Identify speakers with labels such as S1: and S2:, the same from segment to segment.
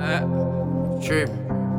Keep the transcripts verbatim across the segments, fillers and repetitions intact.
S1: Uh, Trippin'.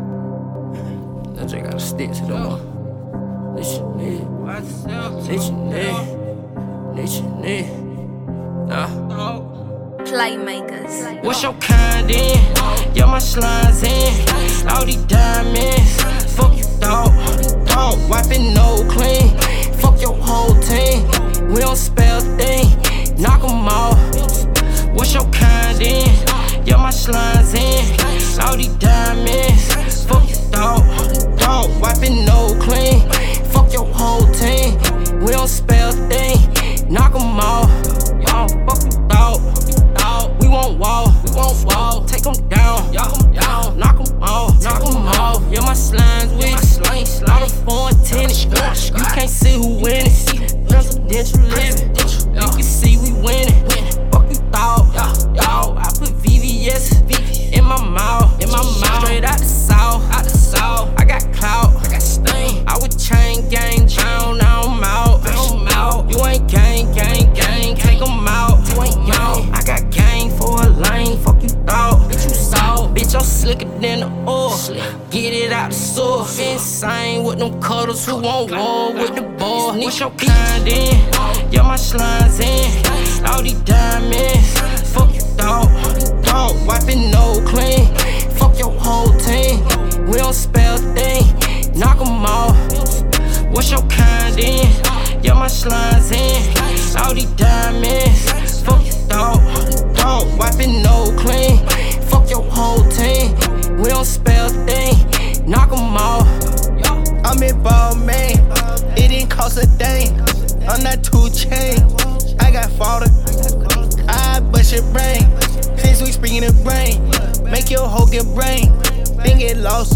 S1: That J gotta stick to the one. Let you need. Let you need. Let you need. Nah.
S2: Playmakers.
S1: What's your kind in? Yeah, my slides in. All these diamonds. Fuck you, dog. Dog wiping no clean. Fuck your whole team. We don't spell thing. Knock 'em off. What's your kind in? Yeah, my slides in. All these diamonds. Fuck you, dog. Dog wiping no clean. Fuck your whole team. We don't spell thing. Knock 'em off. Y'all fuck you, dog. We won't wall, we won't wall. Take 'em down, y'all, y'all. Knock 'em off, knock 'em off. Yeah, my slimes with it. All the foreign tennis. You can't see who winning. Presidential living. You can see we winning. Fuck you thought, y'all. I put V V S in my mouth, in my mouth. Straight out the south, out the south. I got clout, I got stain. I would chain gang down, now I'm out, I'm out. You ain't gang, gang, gang. Take 'em out, you ain't young. I got gang for a lane, fuck you thought. Bitch, you saw, bitch, I'm slicker than the oil. Get it out the source. Insane with them cuddles who want war with the ball. What's your kind in? Yeah, my slides in. All these diamonds. Fuck you, dog. Dog wiping no clean. Fuck your whole team. We don't spell thing. Knock 'em off. What's your kind in? Yeah, my slides in. All these diamonds. Fuck you, dog. Dog wiping no clean. Fuck your whole team. We don't spell thing. Knock 'em off.
S3: I'm in ball, man. It didn't cost a thing. I'm not two chain. I got fodder. I bust your brain. Since we speaking the brain, make your whole get brain. Then get lost.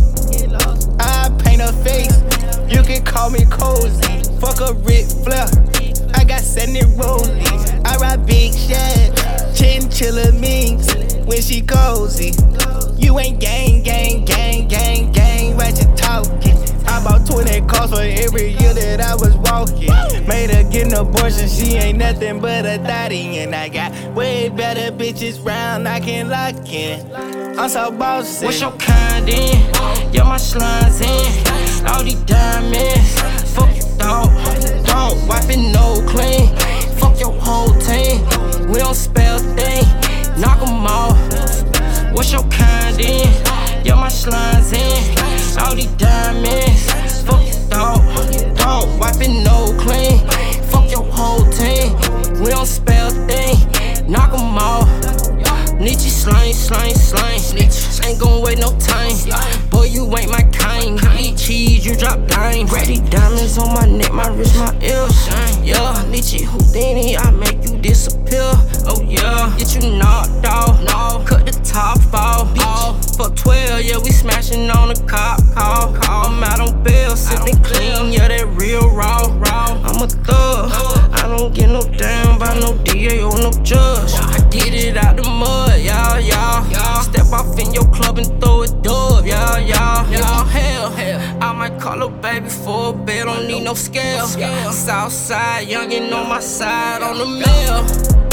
S3: I paint a face. You can call me cozy. Fuck a Ric Flair. I got seventy rollies. I ride big shit. Chinchilla means when she cozy. You ain't gang, gang, gang, gang, gang. What you talking? I bought twenty cars for every year that I was walking. Made her get an abortion, she ain't nothing but a thotty. And I got way better bitches round, I can lock in. I'm so bossy.
S1: What's your kind in? Yeah, my slides in. All these diamonds. Fuck you, dog. Dog wiping no clean. Fuck your whole team. We don't spell thing. Knock 'em off. What's your kind in? Yeah, my slides in. All these diamonds. Fuck you, dog. Dog wiping no clean. Fuck your whole team. We don't spell thing. Knock 'em off. Nietzsche slang, slang, slang. Ain't gon' wait no time. Boy, you ain't my kind. Eat cheese, you drop dime. Ready diamonds on my neck, my wrist, my ears. Yeah, Nietzsche Houdini, I make you disappear. Oh yeah, get you knocked off. No, cut the top off. Fuck twelve, yeah, we smashing on the cop call. I'm out on bail, sipping clean, yeah, that real raw. I'm a thug. I don't get no damn by no D A or no judge. I get it out the mud, y'all, y'all. Step off in your club and throw it dub, y'all, y'all. Y'all hell, I might call a baby for a bed, don't need no scale. Southside, youngin' on my side on the mail.